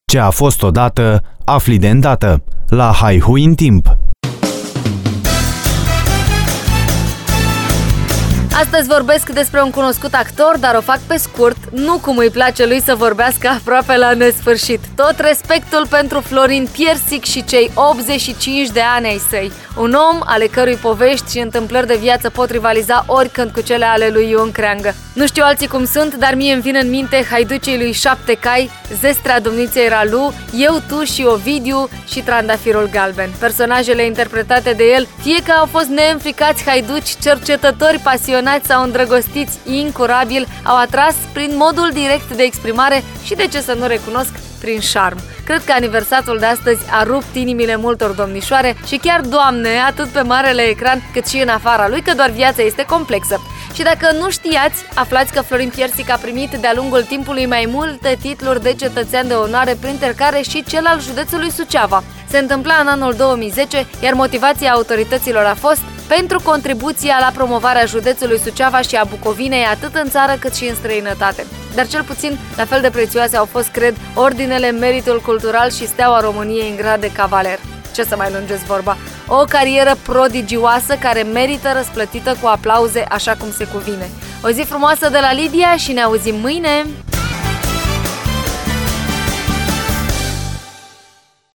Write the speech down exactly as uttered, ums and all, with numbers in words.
Ce a fost odată, afli de îndată, la Haihui în timp. Astăzi vorbesc despre un cunoscut actor, dar o fac pe scurt, nu cum îi place lui să vorbească aproape la nesfârșit. Tot respectul pentru Florin Piersic și cei optzeci și cinci de ani ai săi. Un om ale cărui povești și întâmplări de viață pot rivaliza oricând cu cele ale lui Ion Creangă. Nu știu alții cum sunt, dar mie îmi vin în minte Haiducii lui Șapte Cai, Zestrea domniței Ralu, Eu, Tu și Ovidiu și Trandafirul Galben. Personajele interpretate de el, fie că au fost neînfricați haiduci, cercetători pasionați sau îndrăgostiți incurabil, au atras prin modul direct de exprimare și, de ce să nu recunosc, prin șarm. Cred că aniversatul de astăzi a rupt inimile multor domnișoare și chiar doamne, atât pe marele ecran cât și în afara lui, că doar viața este complexă. Și dacă nu știați, aflați că Florin Piersic a primit de-a lungul timpului mai multe titluri de cetățean de onoare, printre care și cel al județului Suceava. Se întâmpla în anul două mii zece, iar motivația autorităților a fost pentru contribuția la promovarea județului Suceava și a Bucovinei atât în țară cât și în străinătate. Dar cel puțin la fel de prețioase au fost, cred, ordinele Meritul Cultural și Steaua României în grad de cavaler. Ce să mai lungesc vorba? O carieră prodigioasă care merită răsplătită cu aplauze așa cum se cuvine. O zi frumoasă de la Lidia și ne auzim mâine!